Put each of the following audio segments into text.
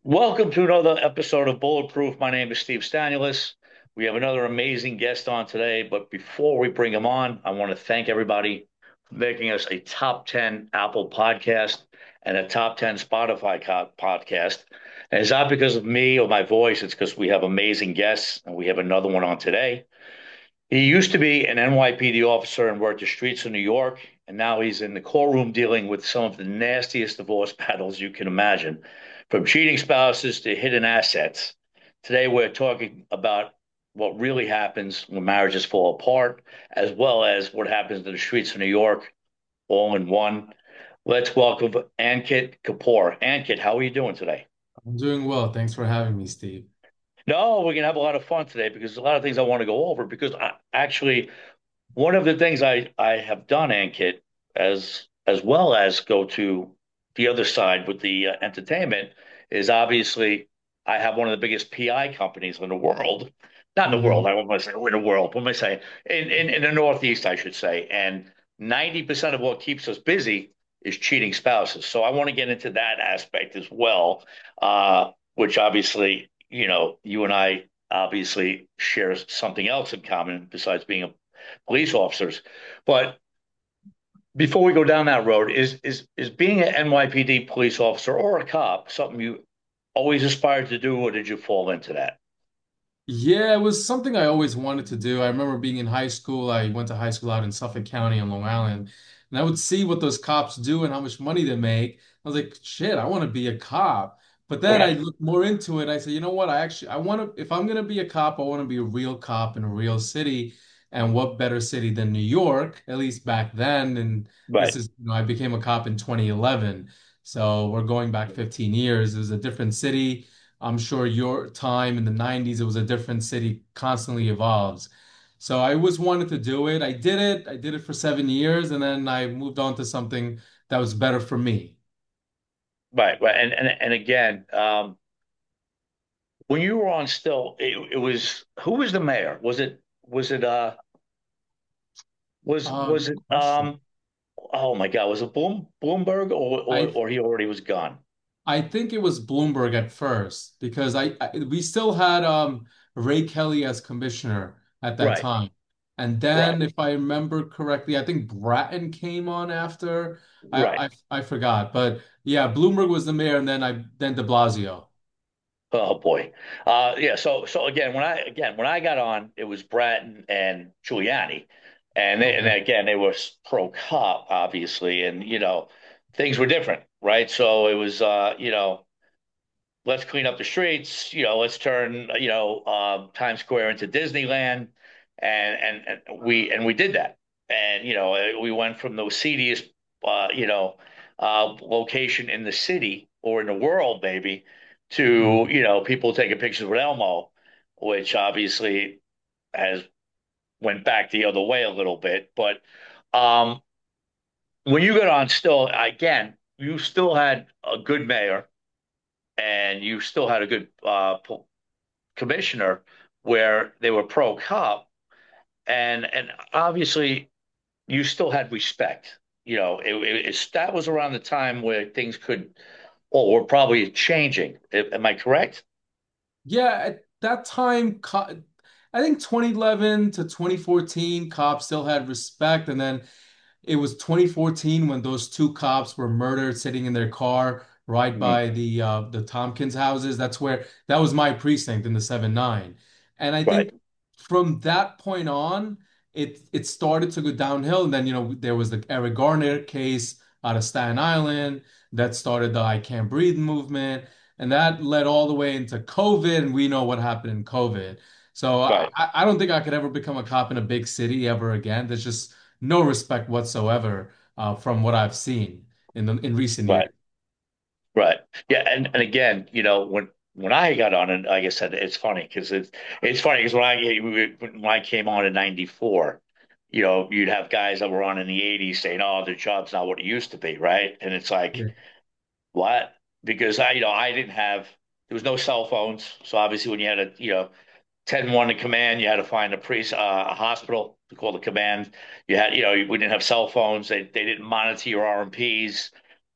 Welcome to another episode of Bulletproof. My name is Steve Stanulis. We have another amazing guest on today, but before we bring him on, I want to thank everybody for making us a top 10 Apple podcast and a top 10 Spotify podcast. And it's not because of me or my voice, it's because we have amazing guests, and we have another one on today. He used to be an NYPD officer and worked the streets of New York, and now he's in the courtroom dealing with some of the nastiest divorce battles you can imagine, from cheating spouses to hidden assets. Today, we're talking about what really happens when marriages fall apart, as well as what happens in the streets of New York, all in one. Let's welcome Ankit Kapoor. Ankit, how are you doing today? I'm doing well. Thanks for having me, Steve. No, we're gonna have a lot of fun today because there's a lot of things I want to go over. Because actually, one of the things I have done, Ankit, as well as go to the other side with the entertainment, is obviously I have one of the biggest PI companies in the world. Not in the Hmm. world. I want to say in the world. What am I saying? In the Northeast, I should say. And 90% of what keeps us busy is cheating spouses. So I want to get into that aspect as well, which obviously, you and I obviously share something else in common besides being police officers. But before we go down that road, is being an NYPD police officer or a cop something you always aspired to do, or did you fall into that? Yeah, it was something I always wanted to do. I remember being in high school. I went to high school out in Suffolk County on Long Island, and I would see what those cops do and how much money they make. I was like, shit, I want to be a cop. But then I Right, looked more into it. I said, you know what? I want to, if I'm gonna be a cop, I want to be a real cop in a real city. And what better city than New York, at least back then? And right, I became a cop in 2011. So we're going back 15 years. It was a different city. I'm sure your time in the 90s, it was a different city, constantly evolves. So I always wanted to do it. I did it. I did it for 7 years, and then I moved on to something that was better for me. right. And again, when you were on still, it was who was the mayor? Was Good it question. oh my God, was it Bloomberg, I or he already was gone? I think it was Bloomberg at first because we still had Ray Kelly as commissioner at that Right, time. And right, then if I remember correctly, I think Bratton came on after. right. I forgot. But yeah, Bloomberg was the mayor and then de Blasio. Oh boy. Yeah, so again, when I got on, it was Bratton and Giuliani. And Okay. again, they were pro cop, obviously, and things were different, right? So it was let's clean up the streets, let's turn Times Square into Disneyland, and we did that. And we went from the seediest location in the city or in the world, maybe, to Mhm. people taking pictures with Elmo, which obviously has went back the other way a little bit. But um, when you got on, still again, you still had a good mayor and you still had a good commissioner where they were pro cop, and obviously you still had respect. That was around the time where things could, or were probably changing. Am I correct? Yeah, at that time, I think 2011 to 2014, cops still had respect. And then it was 2014 when those two cops were murdered sitting in their car right Mhm. by the Tompkins houses. That was my precinct in the 7-9. And I Right, think from that point on, it started to go downhill. And then, there was the Eric Garner case out of Staten Island that started the I Can't Breathe movement. And that led all the way into COVID, and we know what happened in COVID. So right, I don't think I could ever become a cop in a big city ever again. There's just no respect whatsoever from what I've seen in recent years. right, right. Yeah, and again, when I got on, and like I said, it's funny because when I came on in '94, you'd have guys that were on in the '80s saying, "Oh, their job's not what it used to be," right? And it's like, Yeah. what? Because I didn't have, there was no cell phones. So obviously when you had a, 10-1 to command, you had to find a hospital to call the command. We didn't have cell phones. They didn't monitor your RMPs.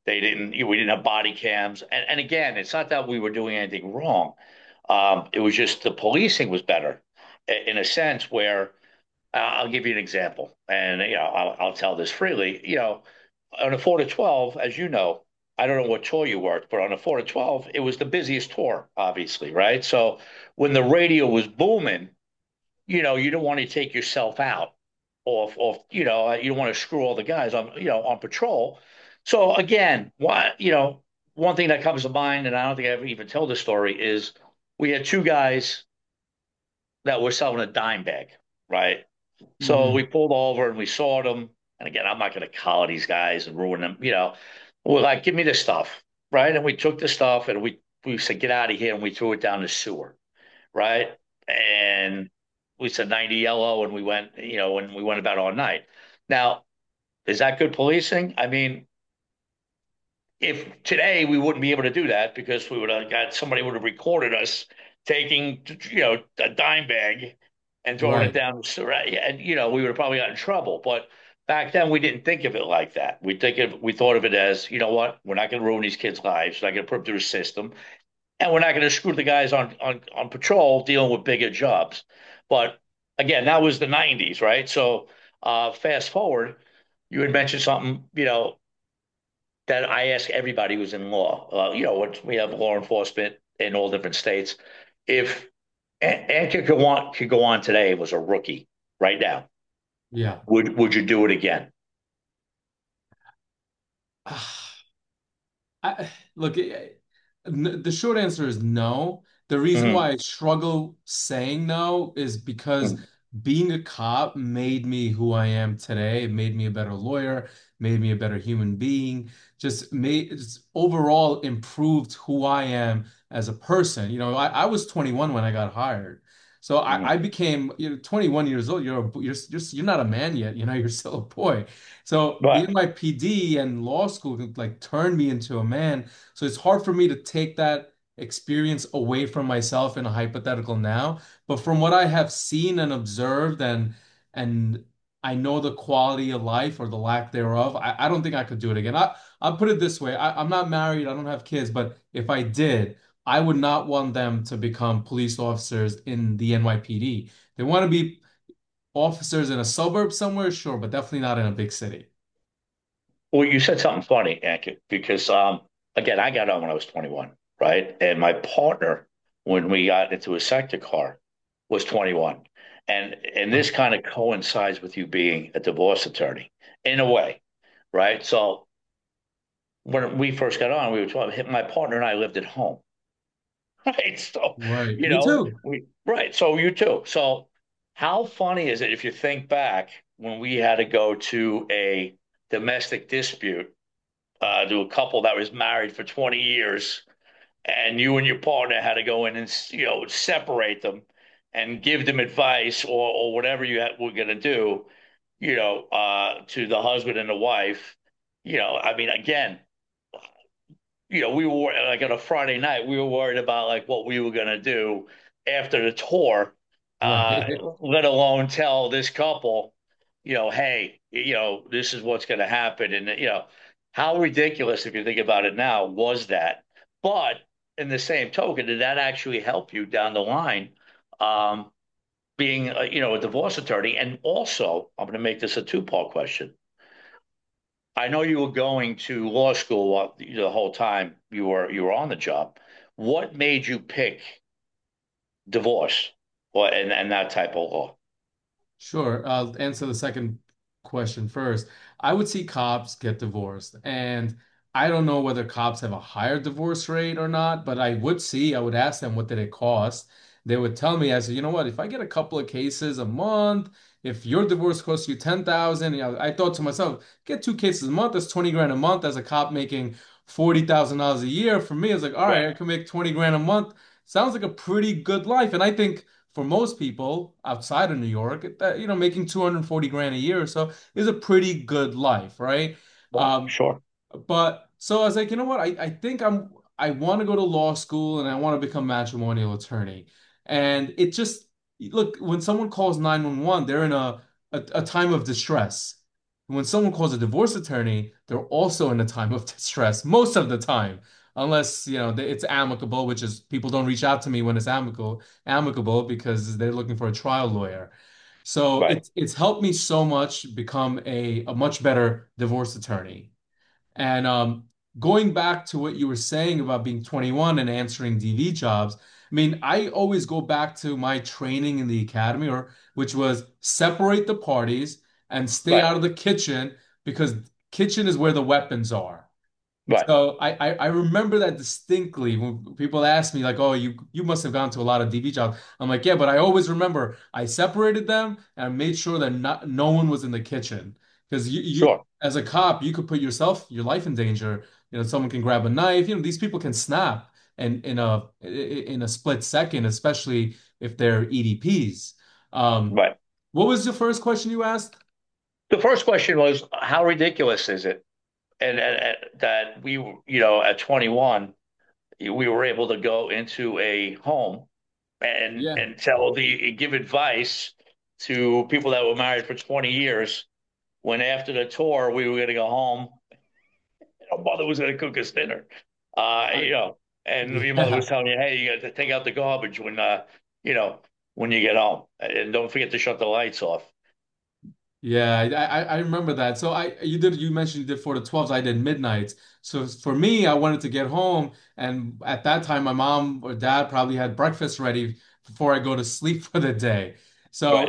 We didn't have body cams. And again, it's not that we were doing anything wrong. It was just the policing was better in a sense where I'll give you an example, and I'll tell this freely. On a 4 to 12, as you know, I don't know what tour you worked, but on a 4 to 12, it was the busiest tour, obviously, right? So when the radio was booming, you don't want to take yourself out off, you don't want to screw all the guys on patrol. So again, one thing that comes to mind, and I don't think I ever even told the story, is we had two guys that were selling a dime bag, right? So we Hmm. pulled over and we saw them. And again, I'm not going to collar these guys and ruin them. We're like, give me the stuff, right? And we took the stuff and we said, get out of here, and we threw it down the sewer, right? And we said 90 yellow, and we went about all night. Now, is that good policing? I mean, if today we wouldn't be able to do that because we would have got somebody would have recorded us taking a dime bag and throwing it Right. down right? And we would have probably got in trouble. But back then we didn't think of it like that. We thought of it as, you know what, we're not going to ruin these kids' lives. We're not going to put them through the system, and we're not going to screw the guys on patrol dealing with bigger jobs. But again, that was the '90s, right? So fast forward, you had mentioned something, that I ask everybody who's in law. We have law enforcement in all different states. If Anka could go on today, was a rookie right now, Yeah. would you do it again? Look, the short answer is no. The reason Hmm. why I struggle saying no is because Hmm. being a cop made me who I am today. It made me a better lawyer, made me a better human being, just overall improved who I am as a person. I was 21 when I got hired. So I Hmm. became, 21 years old. You're not a man yet. You're still a boy. So the Right. NYPD and law school like turned me into a man. So it's hard for me to take that experience away from myself in a hypothetical now. But from what I have seen and observed and I know the quality of life or the lack thereof, I don't think I could do it again. I'll put it this way. I'm not married, I don't have kids, but if I did, I would not want them to become police officers in the NYPD. They want to be officers in a suburb somewhere, sure, but definitely not in a big city. Well, you said something funny, Anka, because again, I got on when I was 21, right? And my partner, when we got into a sector car, was 21. And this kind of coincides with you being a divorce attorney in a way, right? So when we first got on, we were talking, my partner and I lived at home, right? So, Right. Me too. right. So you too. So how funny is it if you think back when we had to go to a domestic dispute, to a couple that was married for 20 years, and you and your partner had to go in and, separate them and give them advice or whatever were going to do, to the husband and the wife. I mean, again, we were like on a Friday night, we were worried about like what we were gonna do after the tour, uh, Right. let alone tell this couple, hey, this is what's gonna happen, and how ridiculous if you think about it now was that. But in the same token, did that actually help you down the line, um, being a divorce attorney? And also, I'm going to make this a two-part question. I know you were going to law school the whole time you were on the job. What made you pick divorce or and that type of law? Sure. I'll answer the second question first. I would see cops get divorced, and I don't know whether cops have a higher divorce rate or not, but I would ask them what did it cost. They would tell me, I said, you know what, if I get a couple of cases a month, if your divorce costs you 10,000, I thought to myself, get two cases a month, that's 20 grand a month as a cop making $40,000 a year. For me, it's like, all right, Right. I can make 20 grand a month. Sounds like a pretty good life. And I think for most people outside of New York, that making 240 grand a year or so is a pretty good life, right? Well, Um, sure. but so I was like, you know what? I think I want to go to law school and I want to become matrimonial attorney. And it just look, when someone calls 911, they're in a time of distress. When someone calls a divorce attorney, they're also in a time of distress most of the time, unless, it's amicable, which is people don't reach out to me when it's amicable because they're looking for a trial lawyer. So Right, it's helped me so much become a much better divorce attorney. And going back to what you were saying about being 21 and answering DV jobs, I mean, I always go back to my training in the academy, or which was separate the parties and stay right, out of the kitchen because kitchen is where the weapons are. right. So I remember that distinctly when people ask me like, "Oh, you must have gone to a lot of DV jobs." I'm like, "Yeah," but I always remember I separated them and I made sure that no one was in the kitchen because you Sure. as a cop you could put your life in danger. Someone can grab a knife. These people can snap and in a split second, especially if they're EDPs. Um, Right. what was the first question you asked? The first question was, how ridiculous is it? And that we, at 21, we were able to go into a home and Yeah. and tell the give advice to people that were married for 20 years when after the tour we were going to go home and our mother was going to cook us dinner. I, And your mother was yeah. telling you, hey, you got to take out the garbage you know, when you get home, and don't forget to shut the lights off. Yeah, I remember that. So you mentioned you did 4 to 12s. I did midnights. So for me, I wanted to get home, and at that time, my mom or dad probably had breakfast ready before I go to sleep for the day. So Right.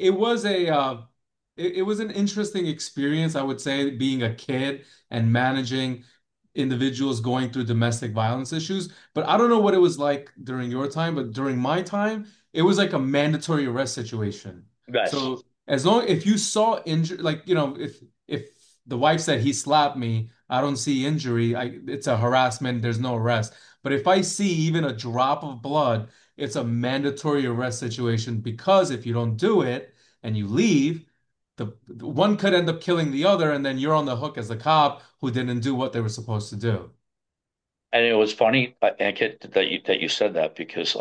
it was an interesting experience, I would say, being a kid and managing individuals going through domestic violence issues. But I don't know what it was like during your time, but during my time, it was like a mandatory arrest situation. Yes. So as long if you saw injury, like if the wife said he slapped me, I don't see injury. It's a harassment. There's no arrest. But if I see even a drop of blood, it's a mandatory arrest situation because if you don't do it and you leave, the one could end up killing the other, and then you're on the hook as the cop who didn't do what they were supposed to do. And it was funny, Ankit, that you said that because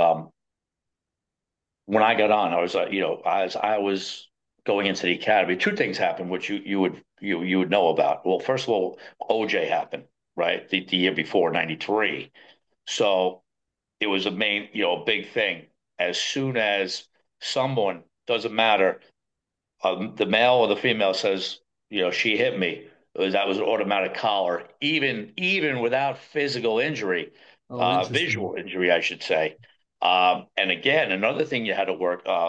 when I got on, I was as I was going into the academy, two things happened, which you would know about. Well, first of all, OJ happened, right? The year before, 93. So it was a main, big thing. As soon as someone, doesn't matter, the male or the female says, she hit me, that was an automatic collar, even without physical injury, Oh, interesting. visual injury, I should say. And again, another thing you had to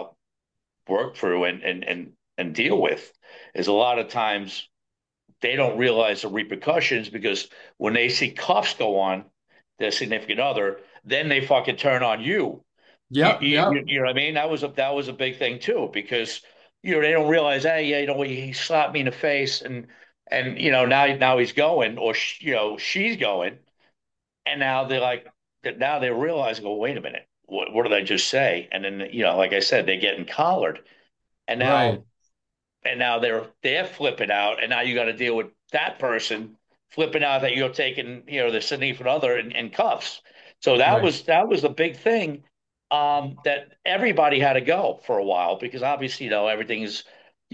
work through and deal with is a lot of times they don't realize the repercussions because when they see cuffs go on their significant other, then they fucking turn on you. Yep, yep. You know what I mean? That was a big thing too because they don't realize, hey, yeah, he slapped me in the face and now he's going or she's going and now they're like now they're realizing, oh, wait a minute, what did I just say? And then like I said, they're getting collared and Right, now they're flipping out, and now you got to deal with that person flipping out that you're taking, the significant other in cuffs. So that right. was that was the big thing that everybody had to go for a while because obviously, everything is,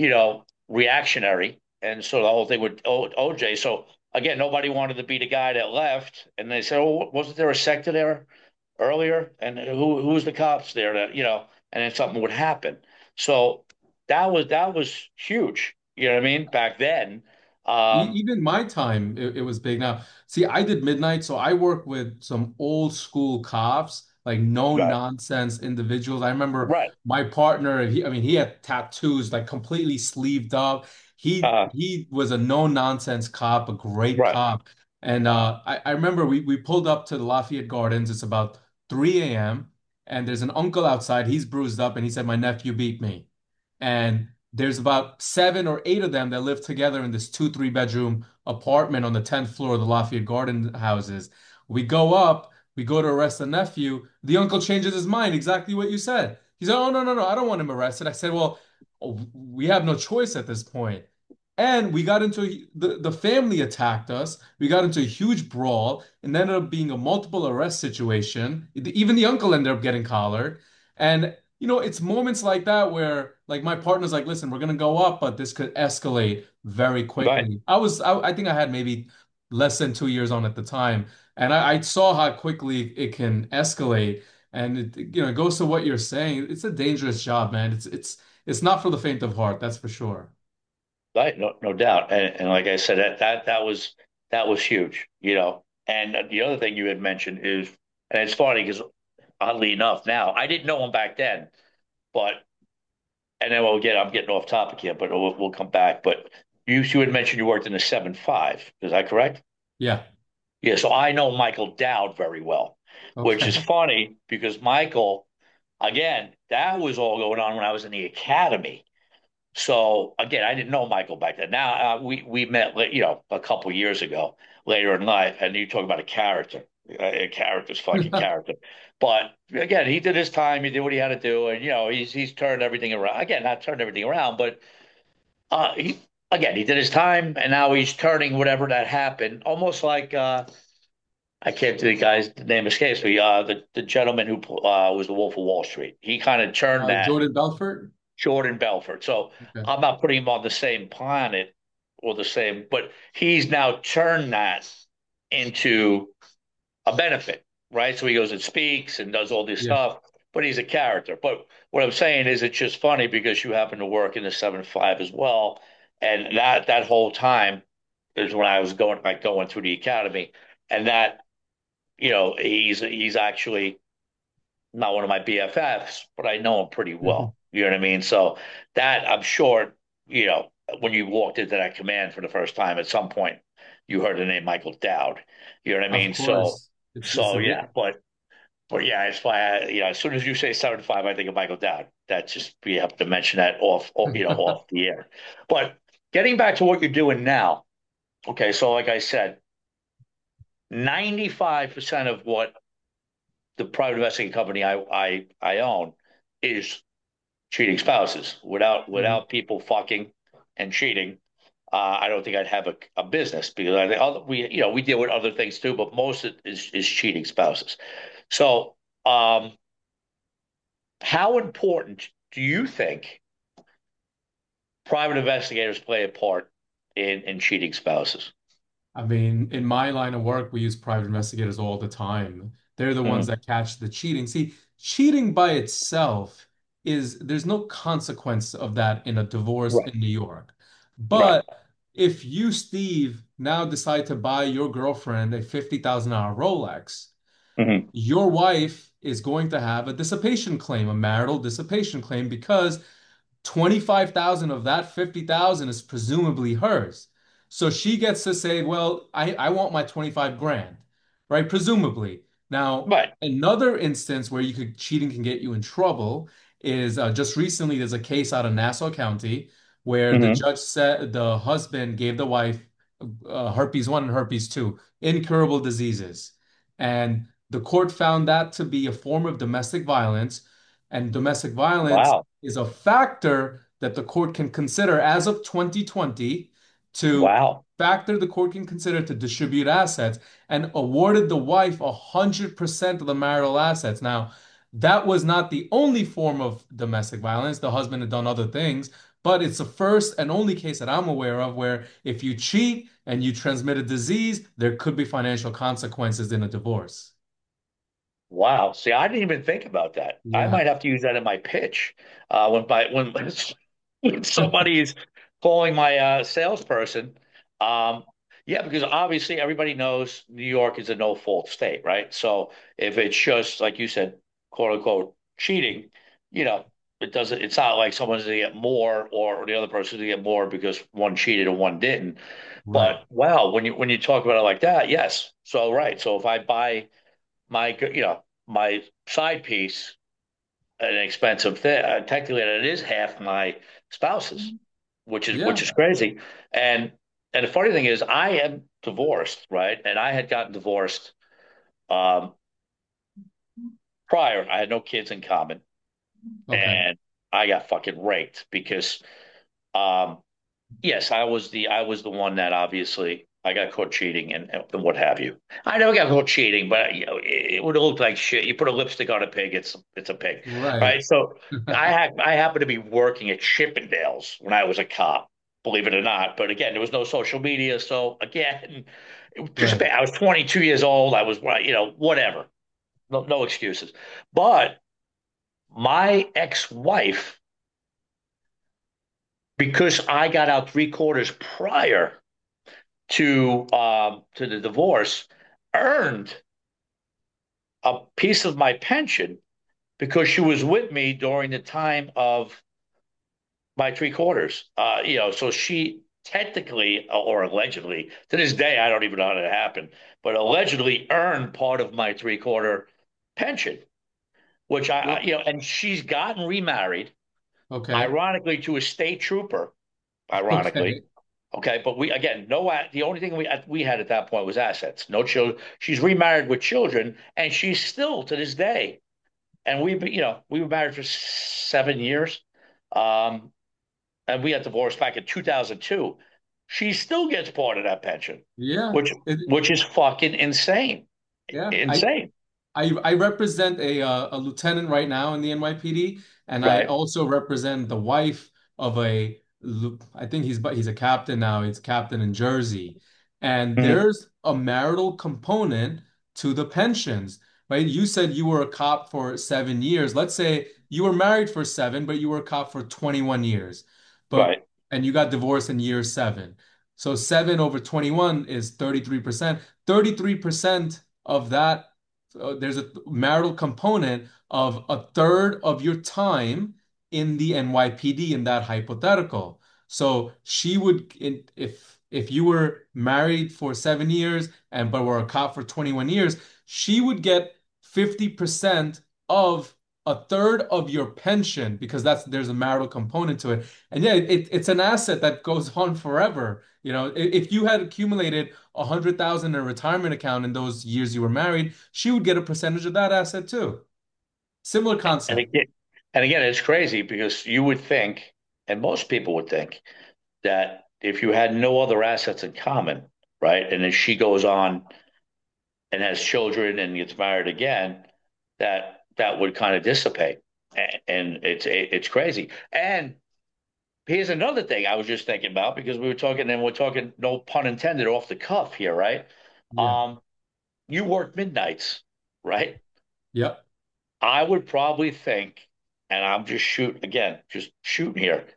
reactionary, and so the whole thing with OJ. So again, nobody wanted to be the guy that left, and they said, "Oh, wasn't there a sector there earlier? And who's the cops there that And then something would happen." So that was huge. You know what I mean? Back then. Um, Even my time, it was big. Now, see, I did midnight, so I work with some old school cops, like no right, nonsense individuals. I remember right, my partner, I mean, he had tattoos, like completely sleeved up. He uh, he was a no nonsense cop, a great right, cop. And I remember we pulled up to the Lafayette Gardens. It's about 3 a.m. and there's an uncle outside. He's bruised up, and he said, "My nephew beat me." And there's about 7 or 8 of them that live together in this 2, 3 bedroom apartment on the 10th floor of the Lafayette Garden houses. We go up, we go to arrest the nephew. The uncle changes his mind, exactly what you said. He said, "Oh, no, no, no, I don't want him arrested." I said, "Well, we have no choice at this point." And we got into the family attacked us. We got into a huge brawl and ended up being a multiple arrest situation. Even the uncle ended up getting collared. And it's moments like that where like my partner's like, listen, we're gonna go up, but this could escalate very Right. quickly. I think I had maybe less than 2 years on at the time, and I saw how quickly it can escalate. And it goes to what you're saying. It's a dangerous job, man. It's not for the faint of heart, that's for sure. Right, no doubt. And like I said, that was huge, you know. And the other thing you had mentioned is, and it's funny because oddly enough, now I didn't know him back then, but and then I'm getting off topic here, but we'll come back. But you had mentioned you worked in the 7.5. Is that correct? Yeah. Yeah. So I know Michael Dowd very well, which is Okay. funny because Michael, again, that was all going on when I was in the academy. So again, I didn't know Michael back then. Now we met, you know, a couple years ago, later in life, and you talk about a character. A character's fucking character. But again, he did his time. He did what he had to do, and you know, he's turned everything around. Again, not turned everything around, but he again he did his time, and now he's turning whatever that happened, almost like I can't do the guy's the name escapes me. The gentleman who was the Wolf of Wall Street. He kind of turned that Jordan Belfort? Jordan Belfort. So Okay. I'm not putting him on the same planet or the same, but he's now turned that into a benefit, right? So he goes and speaks and does all this Yeah. stuff, but he's a character. But what I'm saying is, it's just funny because you happen to work in the 7.5 as well, and that whole time is when I was going through the academy, and that you know he's actually not one of my BFFs, but I know him pretty Mhm. well. You know what I mean? So that I'm sure, you know, when you walked into that command for the first time, at some point you heard the name Michael Dowd. You know what I Of mean? So, course. It's so a yeah, but yeah, it's why you know, as soon as you say 7.5, I think of Michael Dowd. That's just we have to mention that you know, off the air. But getting back to what you're doing now, okay, so like I said, 95% of what the private investing company I own is cheating spouses. Mhm. Without people fucking and cheating, I don't think I'd have a business because I think we you know we deal with other things too, but most of it is cheating spouses. So, how important do you think private investigators play a part in cheating spouses? I mean, in my line of work, we use private investigators all the time. They're the ones Mhm. that catch the cheating. See, cheating by itself there's no consequence of that in a divorce Right, in New York. right, But if you, Steve, now decide to buy your girlfriend a $50,000 Rolex, hmm your wife is going to have a dissipation claim, a marital dissipation claim, because 25,000 of that 50,000 is presumably hers. So she gets to say, well, I want my 25 grand, right? Presumably. Now, right, another instance where cheating can get you in trouble is just recently there's a case out of Nassau County where the hmm judge said the husband gave the wife herpes 1 and herpes 2, incurable diseases. And the court found that to be a form of domestic violence, and domestic violence wow, is a factor that the court can consider as of 2020 to wow, factor the court can consider to distribute assets and awarded the wife 100% of the marital assets. Now, that was not the only form of domestic violence. The husband had done other things, but it's the first and only case that I'm aware of where if you cheat and you transmit a disease, there could be financial consequences in a divorce. wow. See, I didn't even think about that. I Yeah. might have to use that in my pitch when when somebody is calling my salesperson. Um, yeah, because obviously everybody knows New York is a no fault state, right? So if it's just like you said, quote unquote, cheating, you know, it doesn't. It's not like someone's going to get more or the other person's going to get more because one cheated and one didn't. Right. But wow, when you talk about it like that, yes. So right. So if I buy you know my side piece an expensive thing. Technically, it is half my spouse's, which is Yeah. crazy. And the funny thing is, I am divorced, right? And I had gotten divorced um, prior. I had no kids in common, Okay. and I got fucking raped because, um, yes, I was the one that obviously. I got caught cheating and what have you. I never got caught cheating, but it would look like shit. You put a lipstick on a pig, it's a pig, Right. right? So I happened to be working at Chippendales when I was a cop, believe it or not. But again, there was no social media, so again, just Right. I was 22 years old. I was whatever, no excuses. But my ex-wife, because I got out 3 quarters prior to the divorce, earned a piece of my pension because she was with me during the time of my 3 quarters. So she technically or allegedly, to this day, I don't even know how that happened, but allegedly earned part of my 3 quarter pension, which Well, and she's gotten remarried, okay. ironically, to a state trooper, ironically. Okay. Okay, but we again, no. The only thing we had at that point was assets. No children. She's remarried with children, and she's still to this day. And we were married for 7 years, um, and we got divorced back in 2002. She still gets part of that pension, Yeah. which which is fucking insane, Yeah. insane, I represent a lieutenant right now in the NYPD, and I right? also represent the wife of I think he's a captain now. He's a captain in Jersey, and Mhm. there's a marital component to the pensions, right? You said you were a cop for 7 years. Let's say you were married for seven, but you were a cop for 21 years, but Right. and you got divorced in year seven. So seven over 21 is 33%. 33% of that there's a marital component of a third of your time in the NYPD in that hypothetical. So she would, if you were married for 7 years and but were a cop for 21 years, she would get 50% of a third of your pension because there's a marital component to it. And yeah, it's an asset that goes on forever. If you had accumulated 100,000 in a retirement account in those years you were married, she would get a percentage of that asset too. Similar And concept. again, and again, it's crazy because you would think, and most people would think, that if you had no other assets in common, right, and then she goes on and has children and gets married again, that would kind of dissipate. And it's crazy. And here's another thing I was just thinking about because we're talking, no pun intended, off the cuff here, right? Yeah. Um, you work midnights, right? Yep. I would probably think, and I'm just shooting here.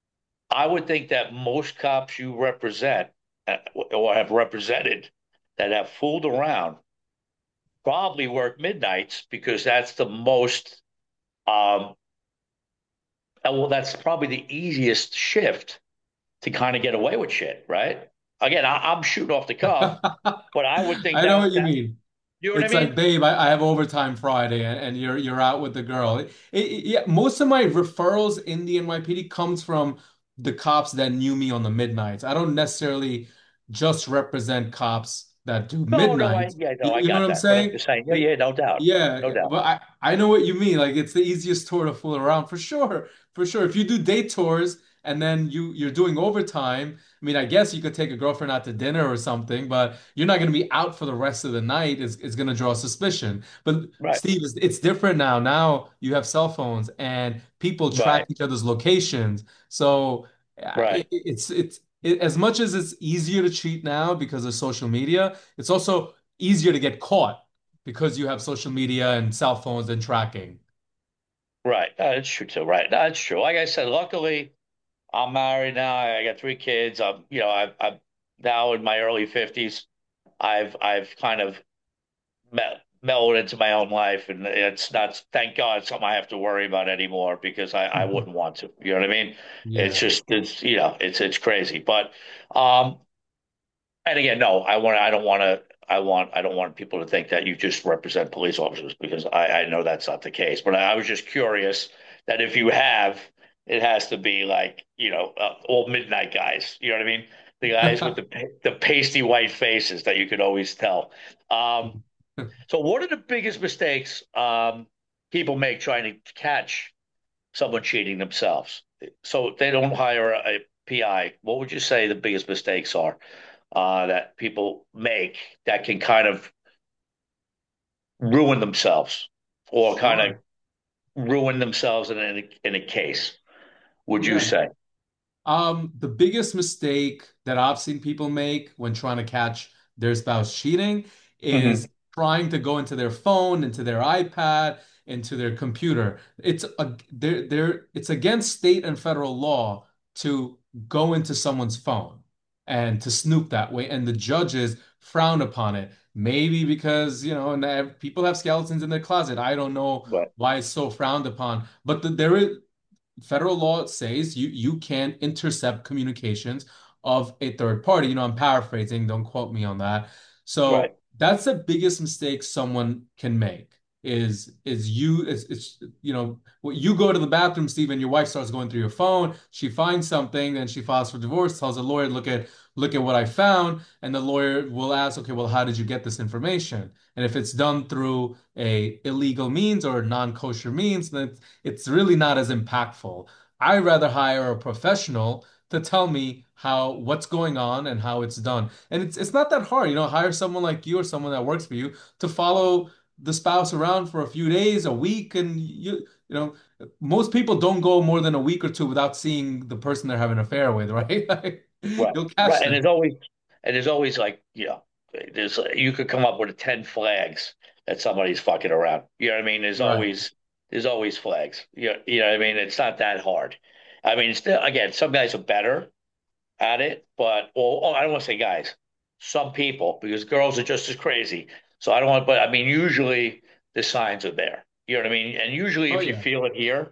I would think that most cops you represent or have represented that have fooled around probably work midnights because that's the most um well, that's probably the easiest shift to kind of get away with shit, right? Again, I'm shooting off the cuff, but I would think I know what you that mean. you know what I It's like, mean? babe, I have overtime Friday, and you're out with the girl. Yeah, most of my referrals in the NYPD comes from the cops that knew me on the midnights. I don't necessarily just represent cops that do No, no, midnights. no, I You know what got I'm that. But I'm saying? just saying, It- no doubt, yeah, no doubt. but I know what you mean. Like it's the easiest tour to fool around for sure. For sure. If you do day tours and then you're doing overtime, I mean, I guess you could take a girlfriend out to dinner or something, but you're not going to be out for the rest of the night. It's going to draw suspicion. But Right, Steve, it's different now. Now you have cell phones and people track right, each other's locations. So right. as much as it's easier to cheat now because of social media, it's also easier to get caught because you have social media and cell phones and tracking. Right. That's true too. Right. That's true. Like I said, luckily I'm married now. I got 3 kids. I'm now in my early 50s. I've kind of mellowed into my own life, and it's not, thank God, something I have to worry about anymore because I wouldn't want to. You know what I mean? It's Yeah. just it's crazy. But um, and again, no, I don't want people to think that you just represent police officers because I know that's not the case. But I was just curious that if you have, it has to be like, all midnight guys. You know what I mean? The guys with the pasty white faces that you could always tell. So what are the biggest mistakes people make trying to catch someone cheating themselves? So they don't hire a PI. What would you say the biggest mistakes are? that people make that can kind of ruin themselves or kind of Sure. ruin themselves in a case, would you Yeah. say? The biggest mistake that I've seen people make when trying to catch their spouse cheating Hmm. is trying to go into their phone, into their iPad, into their computer. It's against state and federal law to go into someone's phone and to snoop that way. And the judges frown upon it. Maybe because, and people have skeletons in their closet. I don't know But why it's so frowned upon, but there is federal law says you can intercept communications of a third party. I'm paraphrasing, don't quote me on that. right, So that's the biggest mistake someone can make is when you go to the bathroom, Steve, and your wife starts going through your phone, she finds something, and she files for divorce, tells the lawyer, look at what I found, and the lawyer will ask, okay, well, how did you get this information? And if it's done through a illegal means or non-kosher means, then it's really not as impactful. I'd rather hire a professional to tell me how what's going on and how it's done. And it's not that hard, hire someone like you or someone that works for you to follow the spouse around for a few days, a week, and most people don't go more than a week or two without seeing the person they're having an affair with, right? Like, right, you'll right. catch them. And there's always like, there's you could come up with 10 flags that somebody's fucking around. You know what I mean? Right. There's always flags. You know what I mean? It's not that hard. I mean, still, again, some guys are better at it, but I don't want to say guys, some people, because girls are just as crazy. So I don't want, but I mean, usually the signs are there. You know what I mean? And usually, Oh if you yeah, feel it here,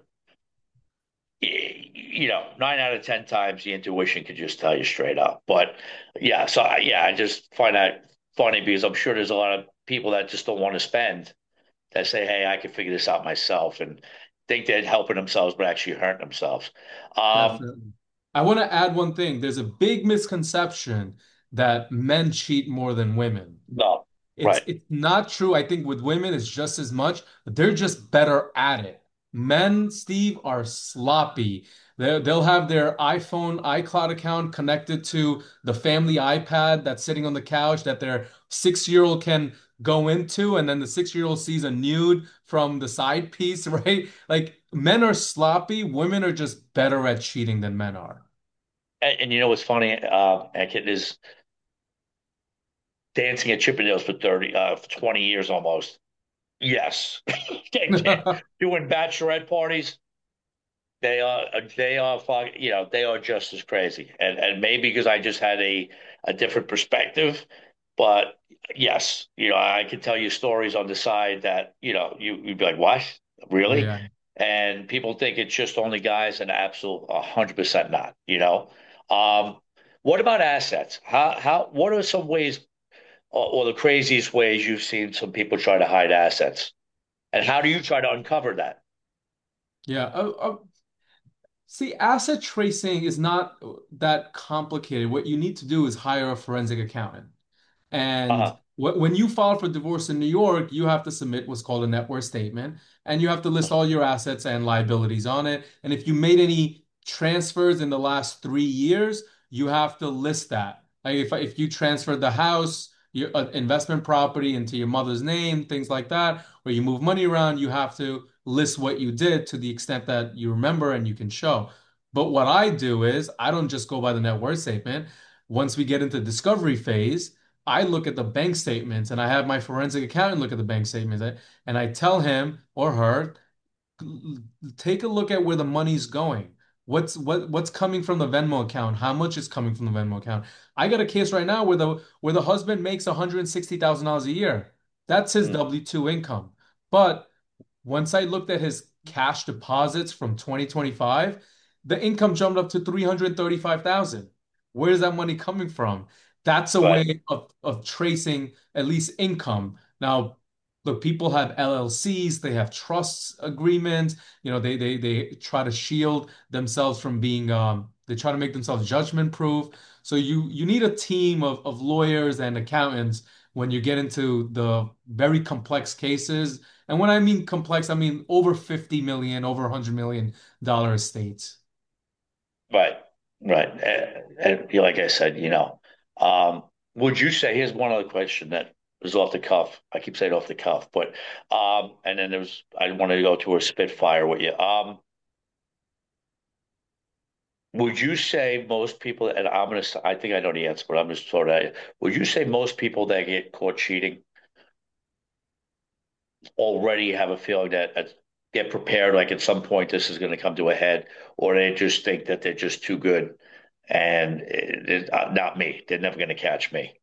9 out of 10 times the intuition could just tell you straight up. But yeah, so I just find that funny because I'm sure there's a lot of people that just don't want to spend that say, hey, I can figure this out myself and think they're helping themselves, but actually hurting themselves. Um, definitely. I want to add one thing. There's a big misconception that men cheat more than women. no, It's right. it's not true. I think with women it's just as much, but they're just better at it. Men, Steve, are sloppy. They'll have their iPhone, iCloud account connected to the family iPad that's sitting on the couch that their 6-year-old can go into, and then the 6-year-old sees a nude from the side piece, right? Like men are sloppy, women are just better at cheating than men are. And you know what's funny, Ankit, is dancing at Chippendales for 20 years almost. Yes. Doing bachelorette parties. They are just as crazy. And maybe because I just had a different perspective, but yes, I could tell you stories on the side that, you'd be like, what? Really? Yeah. And people think it's just only guys and absolute 100% not. Um, what about assets? What are some ways or the craziest ways you've seen some people try to hide assets? And how do you try to uncover that? Yeah. See, asset tracing is not that complicated. What you need to do is hire a forensic accountant. And Uh-huh. when you file for divorce in New York, you have to submit what's called a net worth statement, and you have to list all your assets and liabilities on it. And if you made any transfers in the last 3 years, you have to list that. Like if you transferred the house, your investment property into your mother's name, things like that, or you move money around, you have to list what you did to the extent that you remember and you can show. But what I do is I don't just go by the net worth statement. Once we get into the discovery phase, I look at the bank statements and I have my forensic accountant look at the bank statements and I tell him or her, take a look at where the money's going. What's coming from the Venmo account? How much is coming from the Venmo account? I got a case right now where the husband makes $160,000 a year. That's his Mm, W-2 income. But once I looked at his cash deposits from 2025, the income jumped up to 335,000. Where is that money coming from? That's a right. way of tracing at least income. Now, look, people have LLCs, they have trusts agreements, they try to shield themselves from being they try to make themselves judgment proof. So you need a team of lawyers and accountants when you get into the very complex cases, and when I mean complex, I mean over 50 million, over $100 million estates. Right, right. And like I said, Would you say, here's one other question that is off the cuff. I keep saying off the cuff, but and then I wanted to go to a spitfire with you. Would you say most people, and I think I know the answer, but I'm just throwing it at you. Would you say most people that get caught cheating already have a feeling that get prepared, like at some point this is going to come to a head, or they just think that they're just too good and not me. They're never going to catch me.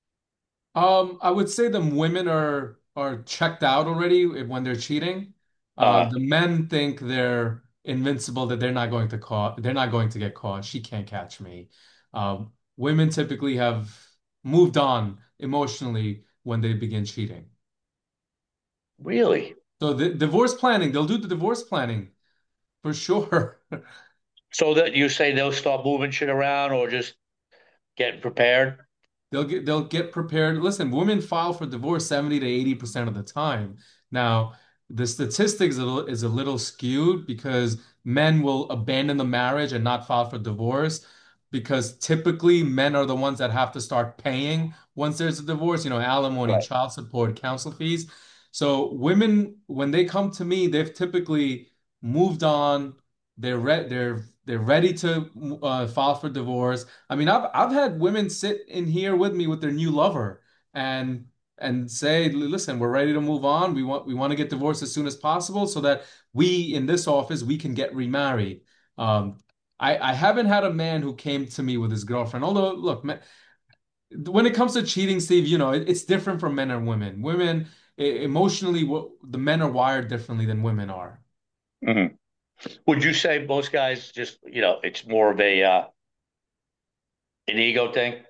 I would say the women are checked out already when they're cheating. Uh, The men think they're invincible, that they're not going to get caught. She can't catch me. Women typically have moved on emotionally when they begin cheating. really? So the divorce planning, they'll do the divorce planning for sure. So that you say they'll start moving shit around or just getting prepared? They'll get prepared. Listen, women file for divorce 70 to 80% of the time. Now, the statistics is a little skewed because men will abandon the marriage and not file for divorce because typically men are the ones that have to start paying once there's a divorce, alimony, Right. child support, counsel fees. So women, when they come to me, they've typically moved on. They're ready to file for divorce. I mean, I've had women sit in here with me with their new lover and say, "Listen, we're ready to move on. We want to get divorced as soon as possible so that we in this office we can get remarried." Um, I haven't had a man who came to me with his girlfriend. Although, look, when it comes to cheating, Steve, it's different from men and women. Women emotionally, the men are wired differently than women are. Mhm. Would you say most guys just, it's more of a an ego thing,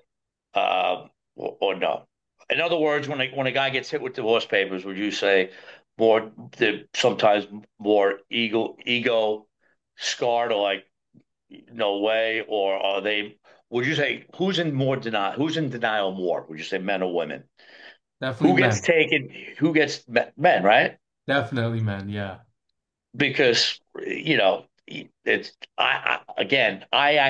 or no? In other words, when a guy gets hit with divorce papers, would you say sometimes more ego scarred, or like no way, or are they? Would you say who's in more denial? Who's in denial more? Would you say men or women? Definitely Who gets men. taken? Who gets men? Right? Definitely men. Yeah. Because it's again,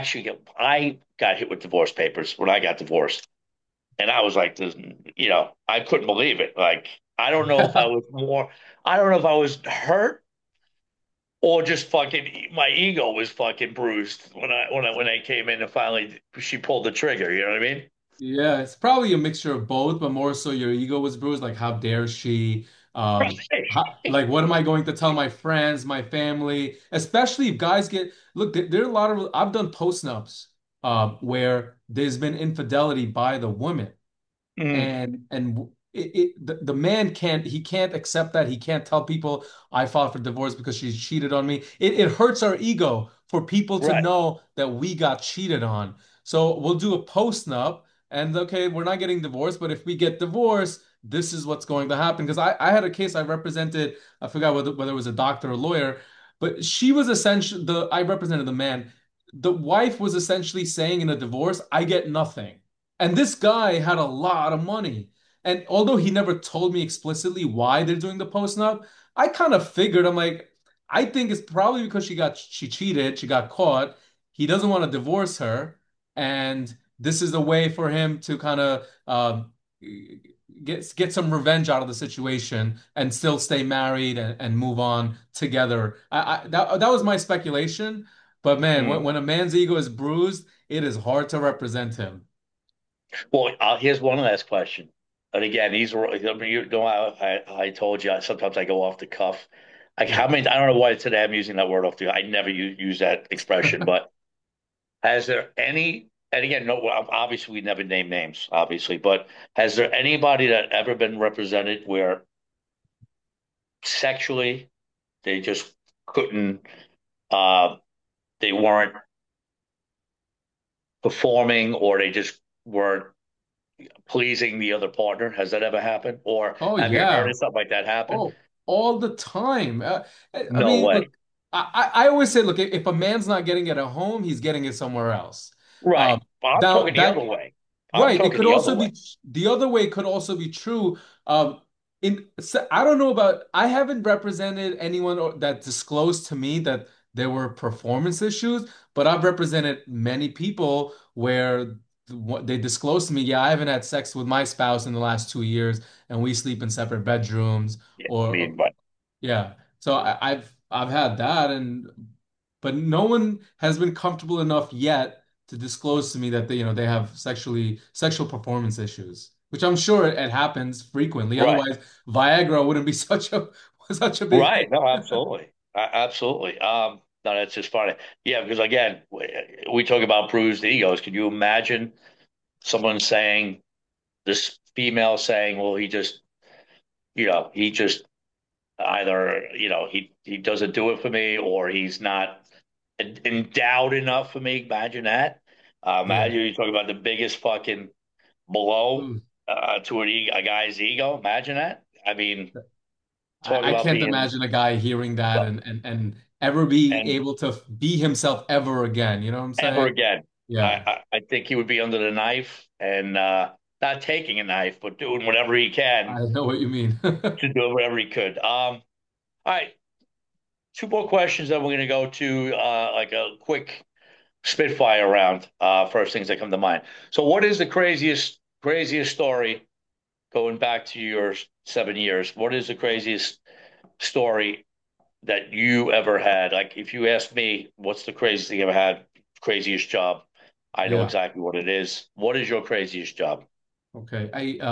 I got hit with divorce papers when I got divorced, and I was like this, I couldn't believe it. Like I don't know if I was more, I don't know if I was hurt or just fucking my ego was fucking bruised when I came in and finally she pulled the trigger. You know what I mean? Yeah, it's probably a mixture of both, but more so your ego was bruised. Like, how dare she? Like, what am I going to tell my friends, my family? Especially if guys look, there are a lot of, I've done post-nups where there's been infidelity by the woman Mhm. and the man can't accept that. He can't tell people I filed for divorce because she cheated on me. It hurts our ego for people to Right. know that we got cheated on. So we'll do a post nup and okay, we're not getting divorced, but if we get divorced, this is what's going to happen. Because I had a case I represented, I forgot whether it was a doctor or lawyer, but she was essentially I represented the man. The wife was essentially saying in a divorce, I get nothing. And this guy had a lot of money. And although he never told me explicitly why they're doing the post nup, I kind of figured, I'm like, I think it's probably because she cheated, she got caught. He doesn't want to divorce her, and this is a way for him to kind of get some revenge out of the situation and still stay married and move on together. That was my speculation, but man, Mhm. when a man's ego is bruised, it is hard to represent him. Well, here's one last question. And again, these are, I mean, I told you, sometimes I go off the cuff. Like how Yeah. many, I don't know why today I'm using that word off the, I never use that expression, but has there any, and again, no, well, obviously we never name names, obviously, but has there anybody that ever been represented where sexually they just couldn't, uh, they weren't performing or they just weren't pleasing the other partner? Has that ever happened? Or Oh have you heard yeah. of something like that happen? Oh, all the time. I No mean, way. look, I always say, look, if a man's not getting it at home, he's getting it somewhere else. Right. Um, Well, I'm now talking the that other way. I'm Right. It talking could the other also way. be the other way could also be true. I don't know about, I haven't represented anyone that disclosed to me that there were performance issues, but I've represented many people where what they disclosed to me, yeah, I haven't had sex with my spouse in the last 2 years, and we sleep in separate bedrooms, Yeah, I or mean, but yeah. So I've had that, and but no one has been comfortable enough yet to disclose to me that they have sexual performance issues, which I'm sure it happens frequently. right, Otherwise, Viagra wouldn't be such a big right. thing. No, absolutely, absolutely. No, that's just funny. Yeah, because again, we talk about bruised egos. Can you imagine someone saying this female saying, "Well, he just either he doesn't do it for me, or he's not endowed enough for me." Imagine that. Yeah. Imagine you talk about the biggest fucking blow Ooh. to a guy's ego. Imagine that. I mean, talk I about can't being imagine a guy hearing that and ever be and able to be himself ever again. You know what I'm ever saying? again. Yeah. I think he would be under the knife and not taking a knife, but doing whatever he can I know what you mean. to do whatever he could. All right, two more questions, then we're going to go to like a quick Spitfire round. First things that come to mind. So, what is the craziest story going back to your 7 years? What is the craziest story that you ever had? Like, if you ask me, what's the craziest thing you ever had? Craziest job? I know Yeah. exactly what it is. What is your craziest job? Okay.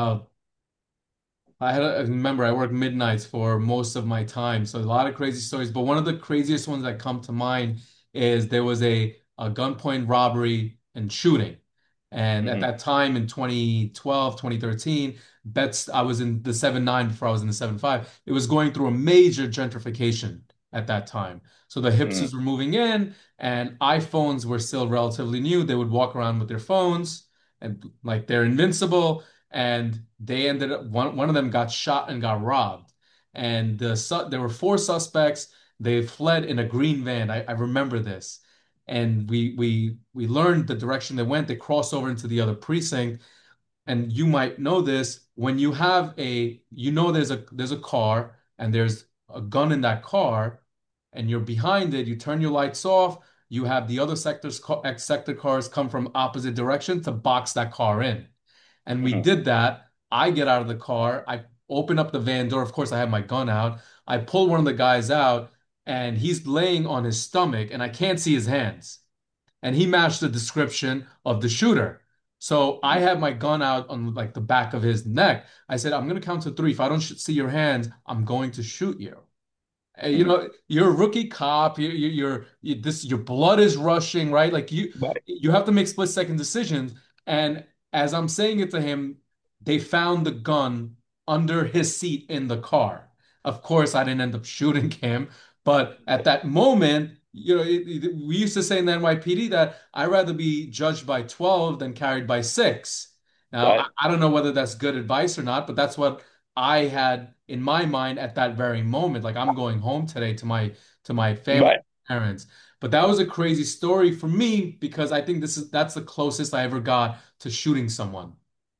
I remember I worked midnights for most of my time, so a lot of crazy stories. But one of the craziest ones that come to mind is there was a gunpoint robbery and shooting. And at Hmm. that time in 2012, 2013, bets I was in the 7-9 before I was in the 7-5. It was going through a major gentrification at that time. So the Hmm. hipsters were moving in and iPhones were still relatively new. They would walk around with their phones and like they're invincible, and they ended up one of them got shot and got robbed. And there were four suspects. They fled in a green van. I remember this. And we learned the direction they went. They crossed over into the other precinct. And you might know this when you have there's a car and there's a gun in that car, and you're behind it. You turn your lights off. You have the other sector cars come from opposite direction to box that car in. And we Hmm. did that. I get out of the car. I open up the van door. Of course, I have my gun out. I pull one of the guys out, and he's laying on his stomach, and I can't see his hands. And he matched the description of the shooter. So I have my gun out on like the back of his neck. I said, I'm going to count to three. If I don't see your hands, I'm going to shoot you. Hmm. You're a rookie cop. Your blood is rushing, right? Like Right. you have to make split-second decisions. And as I'm saying it to him, they found the gun under his seat in the car. Of course, I didn't end up shooting him, but at that moment, we used to say in the NYPD that I'd rather be judged by 12 than carried by 6. Now, Right. I don't know whether that's good advice or not, but that's what I had in my mind at that very moment. Like I'm going home today to my family, Right. parents. But that was a crazy story for me because I think that's the closest I ever got to shooting someone.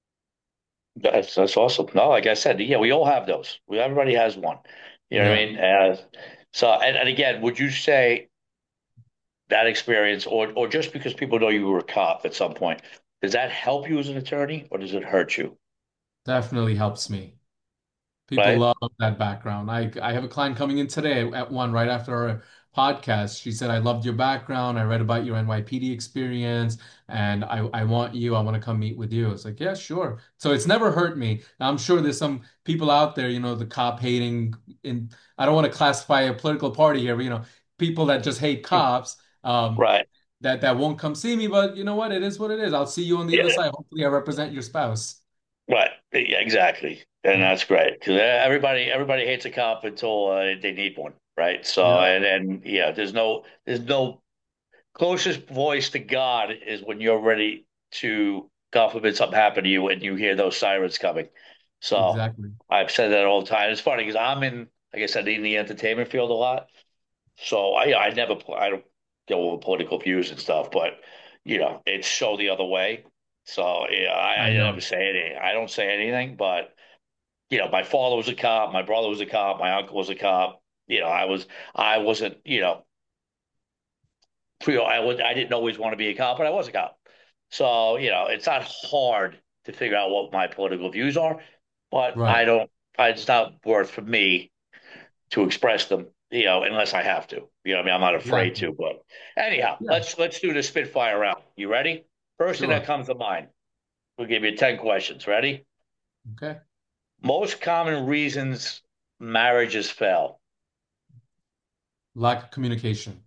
That's awesome. No, like I said, yeah, we all have those. Everybody has one. You know what I Yeah, mean? And again, would you say that experience, or just because people know you were a cop at some point, does that help you as an attorney, or does it hurt you? definitely helps me. People Right? love that background. I have a client coming in today at one right after our podcast. She said, I loved your background. I read about your NYPD experience and I want you. I want to come meet with you. It's like, yeah, sure. So it's never hurt me. Now, I'm sure there's some people out there, the cop hating I don't want to classify a political party here, but people that just hate cops, Right. that won't come see me. But you know what? It is what it is. I'll see you on the other Yeah. side. Hopefully I represent your spouse. Right. Yeah, exactly. And Mm. that's great because everybody hates a cop until they need one. Right. So Yeah, and yeah, there's no closest voice to God is when you're ready to, God forbid, something happen to you and you hear those sirens coming. So exactly. I've said that all the time. It's funny because I'm in, like I said, in the entertainment field a lot. So I don't go over political views and stuff, but it's so the other way. So yeah, I I never know. say anything. I don't say anything, but my father was a cop, my brother was a cop, my uncle was a cop. I wasn't, I didn't always want to be a cop, but I was a cop. So, it's not hard to figure out what my political views are, but Right. it's not worth for me to express them, unless I have to. I mean, I'm not afraid Exactly. to, but anyhow, Yeah. let's do the Spitfire round. You ready? First thing that Sure. comes to mind. We'll give you 10 questions. Ready? Okay. Most common reasons marriages fail. Lack of communication.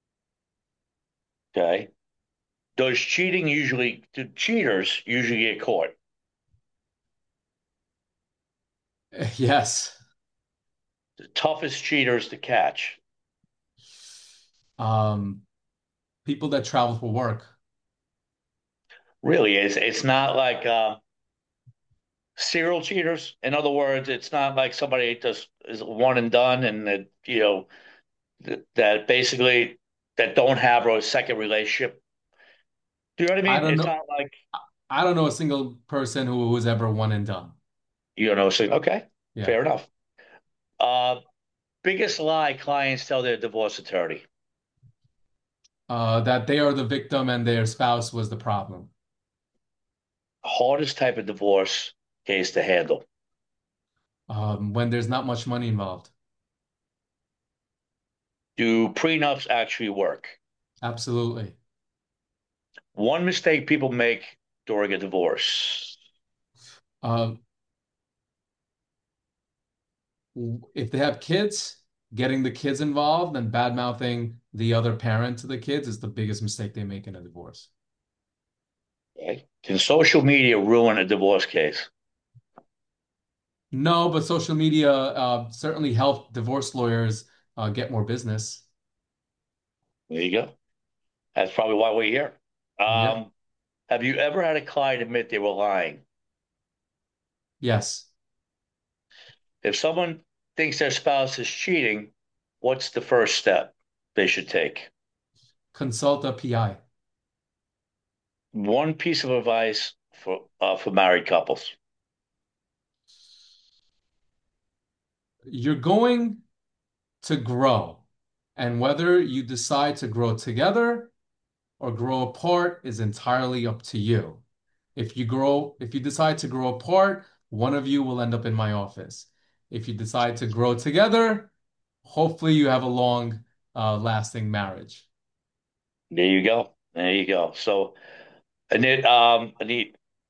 Okay. Do cheaters usually get caught? Yes. The toughest cheaters to catch. Um, People that travel for work. Really is. It's not like serial cheaters. In other words, it's not like somebody just is one and done and that, that basically that don't have a second relationship. Do you know what I I mean? don't It's know. not like, I don't know a single person who was ever one and done. so okay, Yeah. fair enough. Uh, Biggest lie clients tell their divorce attorney. That they are the victim and their spouse was the problem. Hardest type of divorce case to handle. When there's not much money involved. Do prenups actually work? Absolutely. One mistake people make during a divorce. Um, if they have kids, getting the kids involved and bad mouthing the other parent to the kids is the biggest mistake they make in a divorce. Okay. Can social media ruin a divorce case? No, but social media certainly help divorce lawyers get more business. There you go. That's probably why we're here. Yeah. Um, have you ever had a client admit they were lying? Yes. If someone thinks their spouse is cheating, what's the first step they should take? Consult a PI. One piece of advice for married couples. You're going to grow, and whether you decide to grow together or grow apart is entirely up to you. If you decide to grow apart, one of you will end up in my office. If you decide to grow together, hopefully you have a long, lasting marriage. There you go. There you go. So, Anit,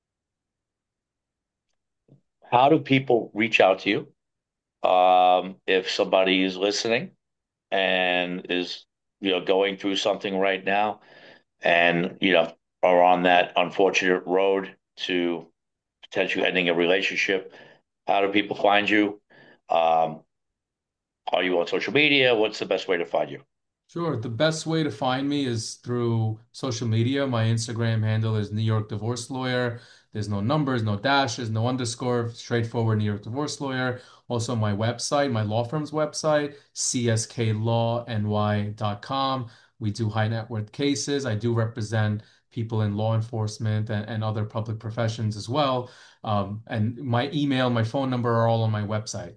how do people reach out to you? If somebody is listening and is, going through something right now and, are on that unfortunate road to potentially ending a relationship, how do people find you? Um, are you on social media? What's the best way to find you? Sure. The best way to find me is through social media. My Instagram handle is New York Divorce Lawyer. There's no numbers, no dashes, no underscore, straightforward New York Divorce Lawyer. Also, my website, my law firm's website, csklawny.com. We do high net worth cases. I do represent people in law enforcement and other public professions as well. And my email, my phone number are all on my website.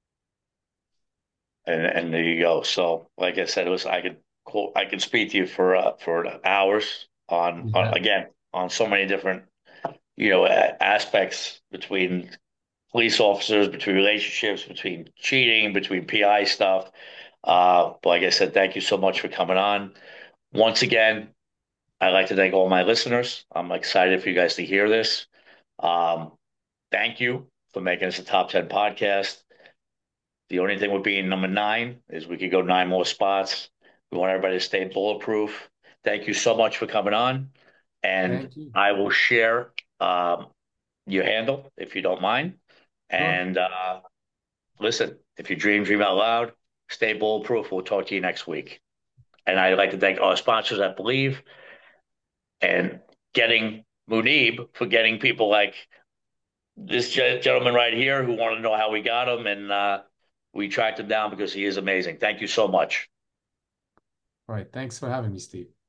And there you go. So, like I said, I could speak to you for hours on Yeah. again on so many different aspects between police officers, between relationships, between cheating, between PI stuff. But like I said, thank you so much for coming on. Once again, I'd like to thank all my listeners. I'm excited for you guys to hear this. Um, Thank you for making us a top 10 podcast. The only thing with being number nine is we could go nine more spots. We want everybody to stay bulletproof. Thank you so much for coming on. And Thank you. I will share your handle if you don't mind. Sure. And listen, if you dream out loud, stay bulletproof. We'll talk to you next week. And I'd like to thank our sponsors at Believe and getting Munib for getting people like this gentleman right here who wanted to know how we got him. And we tracked him down because he is amazing. Thank you so much. All right. Thanks for having me, Steve.